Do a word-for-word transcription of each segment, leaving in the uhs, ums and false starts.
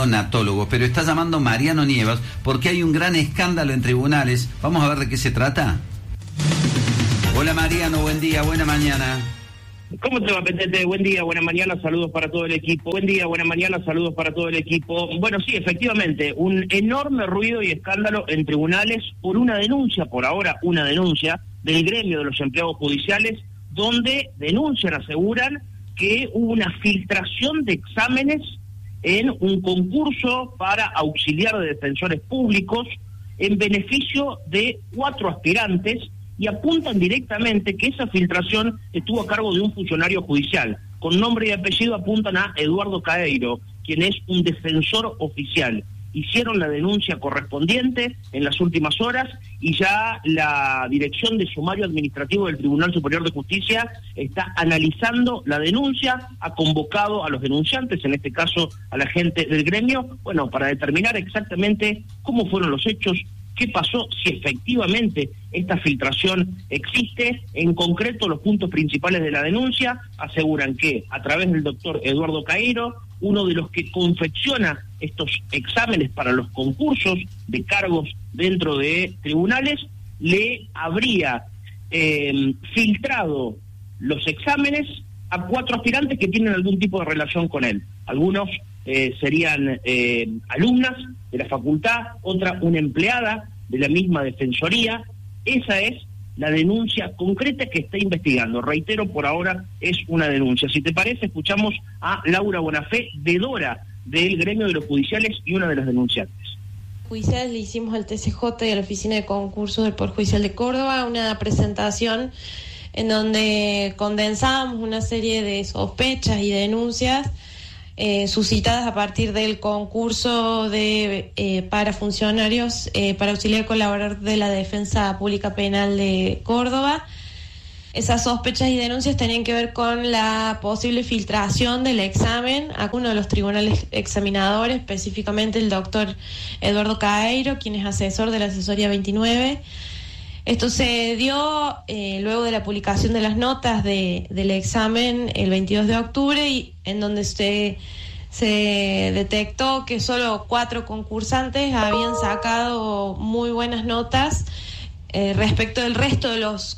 odonatólogo, pero está llamando Mariano Nievas porque hay un gran escándalo en tribunales. Vamos a ver de qué se trata. Hola Mariano, buen día, buena mañana. ¿Cómo te va, Petete? Buen día, buena mañana, saludos para todo el equipo. Buen día, buena mañana, saludos para todo el equipo. Bueno, sí, efectivamente, un enorme ruido y escándalo en tribunales por una denuncia, por ahora una denuncia, del gremio de los empleados judiciales, donde denuncian, aseguran que hubo una filtración de exámenes en un concurso para auxiliar de defensores públicos en beneficio de cuatro aspirantes, y apuntan directamente que esa filtración estuvo a cargo de un funcionario judicial. Con nombre y apellido apuntan a Eduardo Caeiro, quien es un defensor oficial. Hicieron la denuncia correspondiente en las últimas horas y ya la Dirección de Sumario Administrativo del Tribunal Superior de Justicia está analizando la denuncia, ha convocado a los denunciantes, en este caso a la gente del gremio, bueno, para determinar exactamente cómo fueron los hechos, qué pasó, si efectivamente esta filtración existe. En concreto, los puntos principales de la denuncia aseguran que a través del doctor Eduardo Caeiro, uno de los que confecciona estos exámenes para los concursos de cargos dentro de tribunales, le habría eh, filtrado los exámenes a cuatro aspirantes que tienen algún tipo de relación con él. Algunos eh, serían eh, alumnas de la facultad, otra una empleada de la misma defensoría. Esa es la denuncia concreta que está investigando. Reitero, por ahora es una denuncia. Si te parece, escuchamos a Laura Bonafé, vedora del gremio de los judiciales y una de las denunciantes. Judiciales le hicimos al T C J y a la Oficina de Concursos del Poder Judicial de Córdoba una presentación en donde condensábamos una serie de sospechas y denuncias Eh, suscitadas a partir del concurso de eh, para funcionarios eh, para auxiliar colaborador de la Defensa Pública Penal de Córdoba. Esas sospechas y denuncias tenían que ver con la posible filtración del examen a uno de los tribunales examinadores, específicamente el doctor Eduardo Caeiro, quien es asesor de la asesoría veintinueve. Esto se dio eh, luego de la publicación de las notas de, del examen el veintidós de octubre, y en donde se, se detectó que solo cuatro concursantes habían sacado muy buenas notas eh, respecto del resto de los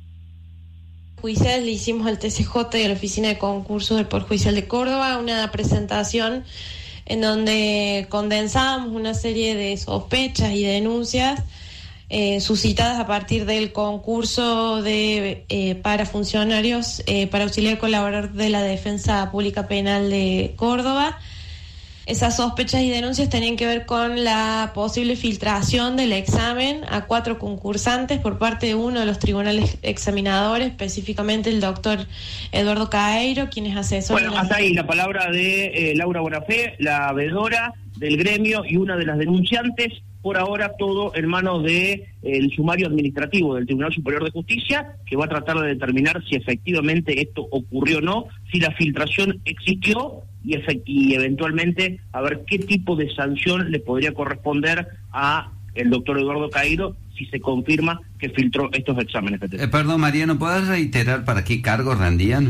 judiciales. Le hicimos al T C J y a la Oficina de Concursos del Poder Judicial de Córdoba una presentación en donde condensábamos una serie de sospechas y denuncias Eh, suscitadas a partir del concurso de eh, para funcionarios eh, para auxiliar colaborador de la Defensa Pública Penal de Córdoba. Esas sospechas y denuncias tenían que ver con la posible filtración del examen a cuatro concursantes por parte de uno de los tribunales examinadores, específicamente el doctor Eduardo Caeiro, quien es asesor. Bueno, de la... hasta ahí la palabra de eh, Laura Bonafé, la vedora del gremio y una de las denunciantes. Por ahora todo en manos del de, sumario administrativo del Tribunal Superior de Justicia, que va a tratar de determinar si efectivamente esto ocurrió o no, si la filtración existió y, efect- y eventualmente a ver qué tipo de sanción le podría corresponder a el doctor Eduardo Caeiro si se confirma que filtró estos exámenes. Eh, perdón, Mariano, ¿podés reiterar para qué cargo rendían?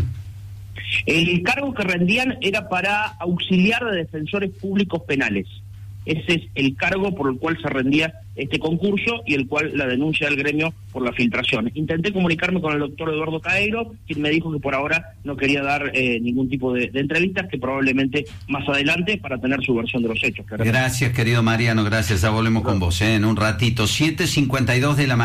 El cargo que rendían era para auxiliar de defensores públicos penales. Ese es el cargo por el cual se rendía este concurso y el cual la denuncia del gremio por la filtración. Intenté comunicarme con el doctor Eduardo Caeiro, quien me dijo que por ahora no quería dar eh, ningún tipo de, de entrevistas, que probablemente más adelante para tener su versión de los hechos. Claramente. Gracias, querido Mariano, gracias. Ya volvemos con vos, ¿eh? En un ratito. siete cincuenta y dos de la mañana.